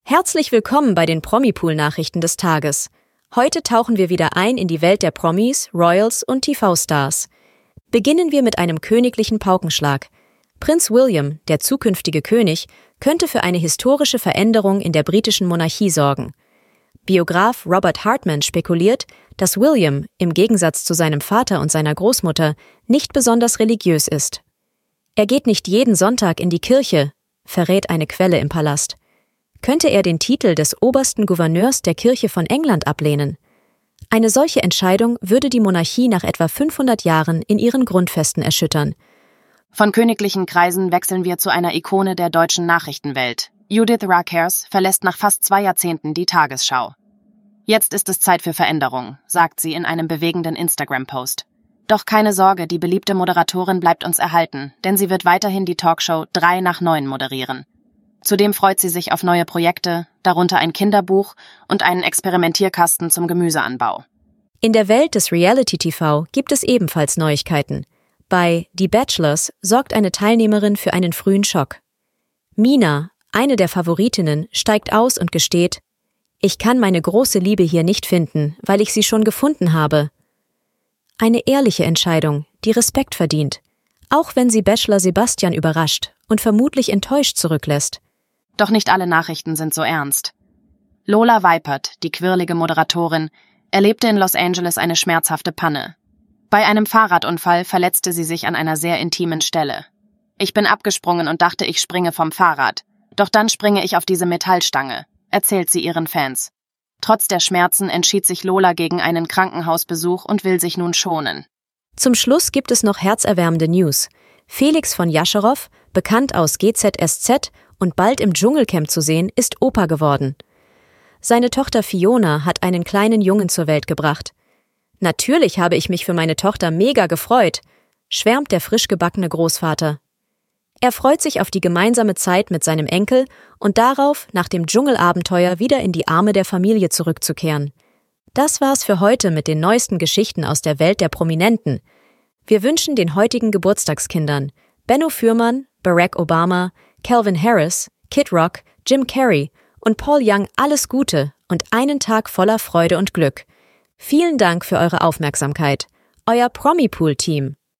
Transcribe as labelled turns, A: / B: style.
A: Herzlich willkommen bei den Promi-Pool-Nachrichten des Tages. Heute tauchen wir wieder ein in die Welt der Promis, Royals und TV-Stars. Beginnen wir mit einem königlichen Paukenschlag. Prinz William, der zukünftige König, könnte für eine historische Veränderung in der britischen Monarchie sorgen. Biograf Robert Hartman spekuliert, dass William, im Gegensatz zu seinem Vater und seiner Großmutter, nicht besonders religiös ist. Er geht nicht jeden Sonntag in die Kirche, verrät eine Quelle im Palast. Könnte er den Titel des obersten Gouverneurs der Kirche von England ablehnen? Eine solche Entscheidung würde die Monarchie nach etwa 500 Jahren in ihren Grundfesten erschüttern.
B: Von königlichen Kreisen wechseln wir zu einer Ikone der deutschen Nachrichtenwelt. Judith Rakers verlässt nach fast 2 Jahrzehnten die Tagesschau. Jetzt ist es Zeit für Veränderung, sagt sie in einem bewegenden Instagram-Post. Doch keine Sorge, die beliebte Moderatorin bleibt uns erhalten, denn sie wird weiterhin die Talkshow 3 nach 9 moderieren. Zudem freut sie sich auf neue Projekte, darunter ein Kinderbuch und einen Experimentierkasten zum Gemüseanbau.
A: In der Welt des Reality-TV gibt es ebenfalls Neuigkeiten. Bei Die Bachelors sorgt eine Teilnehmerin für einen frühen Schock. Mina, eine der Favoritinnen, steigt aus und gesteht: „Ich kann meine große Liebe hier nicht finden, weil ich sie schon gefunden habe." Eine ehrliche Entscheidung, die Respekt verdient, auch wenn sie Bachelor Sebastian überrascht und vermutlich enttäuscht zurücklässt.
B: Doch nicht alle Nachrichten sind so ernst. Lola Weipert, die quirlige Moderatorin, erlebte in Los Angeles eine schmerzhafte Panne. Bei einem Fahrradunfall verletzte sie sich an einer sehr intimen Stelle. „Ich bin abgesprungen und dachte, ich springe vom Fahrrad. Doch dann springe ich auf diese Metallstange", erzählt sie ihren Fans. Trotz der Schmerzen entschied sich Lola gegen einen Krankenhausbesuch und will sich nun schonen.
A: Zum Schluss gibt es noch herzerwärmende News. Felix von Jascherow, bekannt aus GZSZ und bald im Dschungelcamp zu sehen, ist Opa geworden. Seine Tochter Fiona hat einen kleinen Jungen zur Welt gebracht. „Natürlich habe ich mich für meine Tochter mega gefreut", schwärmt der frisch gebackene Großvater. Er freut sich auf die gemeinsame Zeit mit seinem Enkel und darauf, nach dem Dschungelabenteuer wieder in die Arme der Familie zurückzukehren. Das war's für heute mit den neuesten Geschichten aus der Welt der Prominenten. Wir wünschen den heutigen Geburtstagskindern Benno Fürmann, Barack Obama, Calvin Harris, Kid Rock, Jim Carrey und Paul Young alles Gute und einen Tag voller Freude und Glück. Vielen Dank für eure Aufmerksamkeit. Euer Promi-Pool-Team.